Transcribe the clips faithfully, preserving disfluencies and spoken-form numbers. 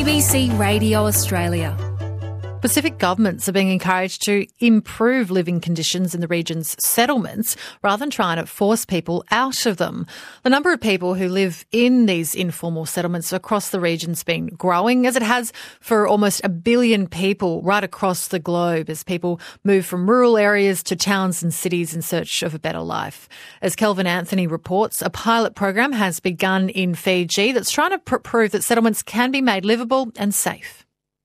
B C Radio Australia. Pacific governments are being encouraged to improve living conditions in the region's settlements rather than trying to force people out of them. The number of people who live in these informal settlements across the region's been growing, as it has for almost a billion people right across the globe as people move from rural areas to towns and cities in search of a better life. As Kelvin Anthony reports, a pilot program has begun in Fiji that's trying to pr- prove that settlements can be made livable and safe.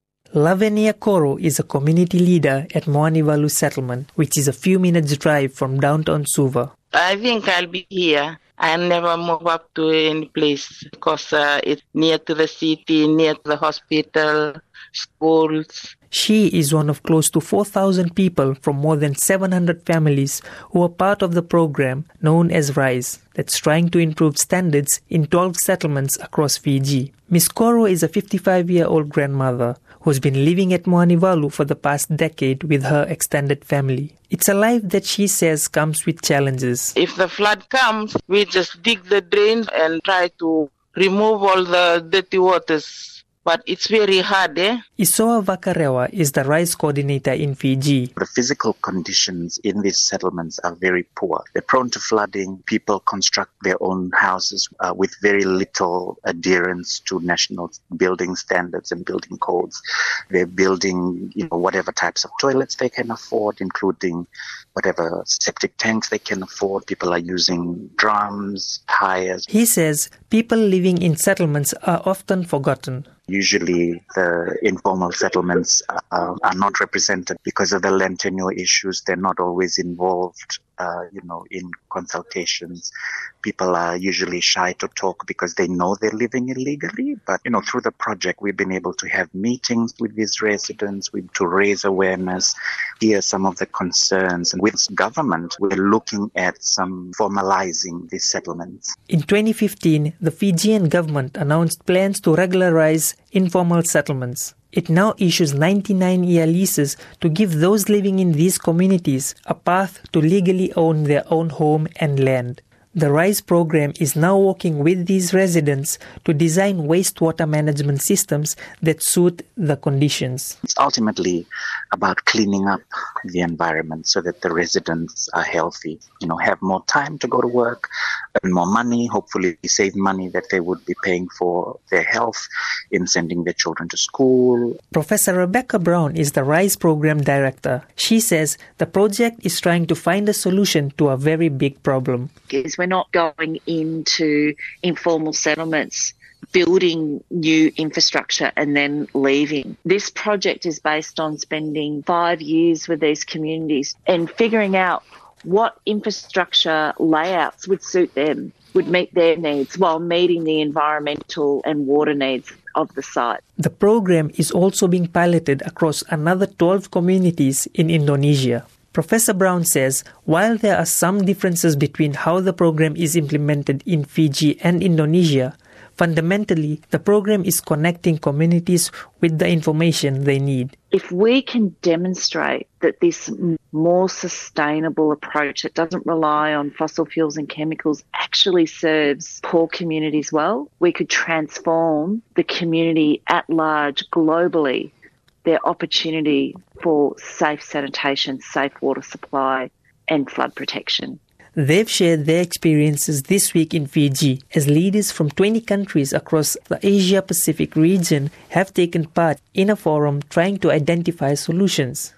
Lavenia Koro is a community leader at Moani Valu settlement, which is a few minutes drive from downtown Suva. I think I'll be here. I'll never move up to any place because uh, it's near to the city, near to the hospital, schools. She is one of close to four thousand people from more than seven hundred families who are part of the program known as RISE, that's trying to improve standards in twelve settlements across Fiji. Miss Koro is a fifty-five-year-old grandmother who's been living at Moani Valu for the past decade with her extended family. It's a life that she says comes with challenges. If the flood comes, we just dig the drain and try to remove all the dirty waters. But it's very hard, eh? Isoa Vakarewa is the RISE coordinator in Fiji. The physical conditions in these settlements are very poor. They're prone to flooding. People construct their own houses uh, with very little adherence to national building standards and building codes. They're building, you know, whatever types of toilets they can afford, including whatever septic tanks they can afford. People are using drums, tires. He says people living in settlements are often forgotten. Usually the informal settlements uh, are not represented because of the land tenure issues. They're not always involved, uh, you know, in consultations. People are usually shy to talk because they know they're living illegally. But, you know, through the project, we've been able to have meetings with these residents we, to raise awareness, hear some of the concerns. And with government, we're looking at some formalizing these settlements. In twenty fifteen, the Fijian government announced plans to regularize informal settlements. It now issues ninety-nine-year leases to give those living in these communities a path to legally own their own home and land. The RISE program is now working with these residents to design wastewater management systems that suit the conditions. It's ultimately about cleaning up the environment so that the residents are healthy, you know, have more time to go to work, earn more money, hopefully save money that they would be paying for their health in sending their children to school. Professor Rebecca Brown is the RISE program director. She says the project is trying to find a solution to a very big problem. Is we're not going into informal settlements, building new infrastructure and then leaving. This project is based on spending five years with these communities and figuring out what infrastructure layouts would suit them, would meet their needs while meeting the environmental and water needs of the site. The program is also being piloted across another twelve communities in Indonesia. Professor Brown says while there are some differences between how the program is implemented in Fiji and Indonesia, fundamentally the program is connecting communities with the information they need. If we can demonstrate that this more sustainable approach that doesn't rely on fossil fuels and chemicals actually serves poor communities well, we could transform the community at large globally, their opportunity for safe sanitation, safe water supply and flood protection. They've shared their experiences this week in Fiji as leaders from twenty countries across the Asia-Pacific region have taken part in a forum trying to identify solutions.